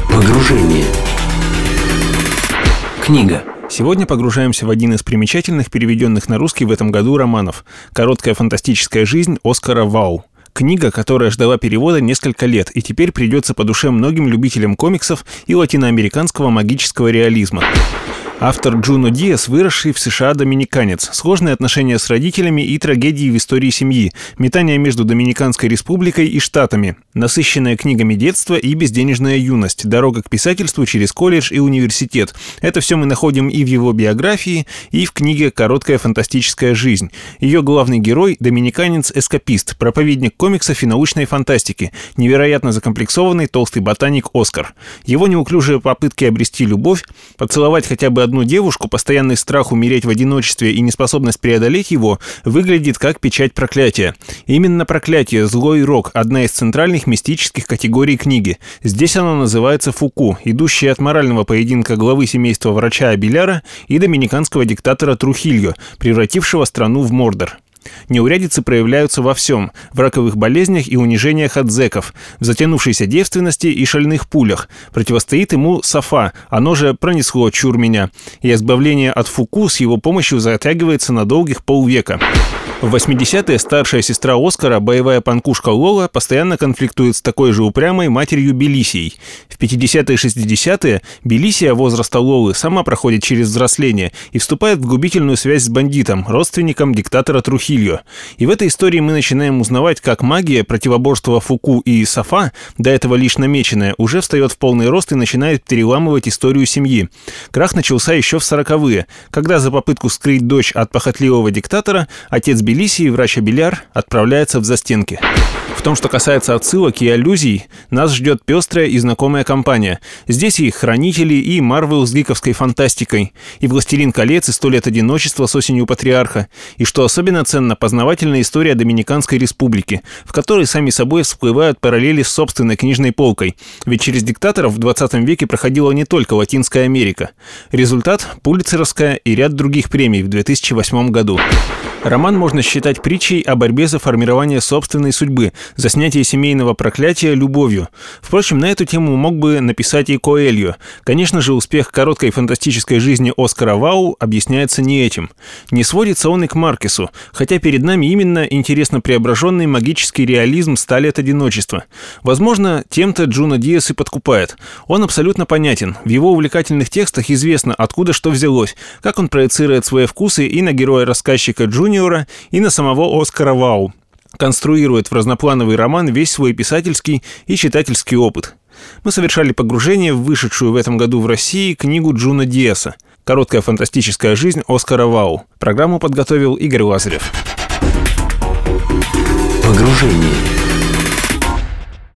Погружение. Книга. Сегодня погружаемся в один из примечательных переведенных на русский в этом году романов «Короткая фантастическая жизнь» Оскара Вау. Книга, которая ждала перевода несколько лет и теперь придется по душе многим любителям комиксов и латиноамериканского магического реализма. Автор Джуно Диас, выросший в США доминиканец, сложные отношения с родителями и трагедии в истории семьи, метание между Доминиканской республикой и Штатами, насыщенная книгами детства и безденежная юность, дорога к писательству через колледж и университет. Это все мы находим и в его биографии, и в книге «Короткая фантастическая жизнь». Ее главный герой – доминиканец-эскапист, проповедник комиксов и научной фантастики, невероятно закомплексованный толстый ботаник Оскар. Его неуклюжие попытки обрести любовь, поцеловать хотя бы одну девушку, постоянный страх умереть в одиночестве и неспособность преодолеть его выглядит как печать проклятия. Именно проклятие, злой рок – одна из центральных мистических категорий книги. Здесь оно называется фуку, идущее от морального поединка главы семейства врача Абеляра и доминиканского диктатора Трухильо, превратившего страну в Мордор. Неурядицы проявляются во всем – в раковых болезнях и унижениях от зэков, в затянувшейся девственности и шальных пулях. Противостоит ему Сафа, оно же «пронесло, чур меня», и избавление от фуку с его помощью затягивается на долгих полвека. В 80-е старшая сестра Оскара, боевая панкушка Лола, постоянно конфликтует с такой же упрямой матерью Белисией. В 50-е и 60-е Белисия возраста Лолы сама проходит через взросление и вступает в губительную связь с бандитом, родственником диктатора Трухильо. И в этой истории мы начинаем узнавать, как магия, противоборство Фуку и Сафа, до этого лишь намеченная, уже встает в полный рост и начинает переламывать историю семьи. Крах начался еще в 40-е, когда за попытку скрыть дочь от похотливого диктатора отец Белисии, врач Абеляр, отправляется в застенки. В том, что касается отсылок и аллюзий, нас ждет пестрая и знакомая компания. Здесь и «Хранители», и «Марвел» с гиковской фантастикой, и «Властелин колец», и «100 лет одиночества» с «Осенью патриарха», и, что особенно ценно, познавательная история Доминиканской республики, в которой сами собой всплывают параллели с собственной книжной полкой. Ведь через диктаторов в 20 веке проходила не только Латинская Америка. Результат – Пулитцеровская и ряд других премий в 2008 году. Роман можно считать притчей о борьбе за формирование собственной судьбы, за снятие семейного проклятия любовью. Впрочем, на эту тему мог бы написать и Коэльо. Конечно же, успех короткой фантастической жизни Оскара Вау объясняется не этим. Не сводится он и к Маркесу, хотя перед нами именно интересно преображенный магический реализм «100 лет одиночества». Возможно, тем-то Джуно Диас и подкупает. Он абсолютно понятен. В его увлекательных текстах известно, откуда что взялось, как он проецирует свои вкусы и на героя-рассказчика Джуниора, и на самого Оскара Вау. Конструирует в разноплановый роман весь свой писательский и читательский опыт. Мы совершали погружение в вышедшую в этом году в России книгу Джуно Диаса «Короткая фантастическая жизнь» Оскара Вау. Программу подготовил Игорь Лазарев. Погружение.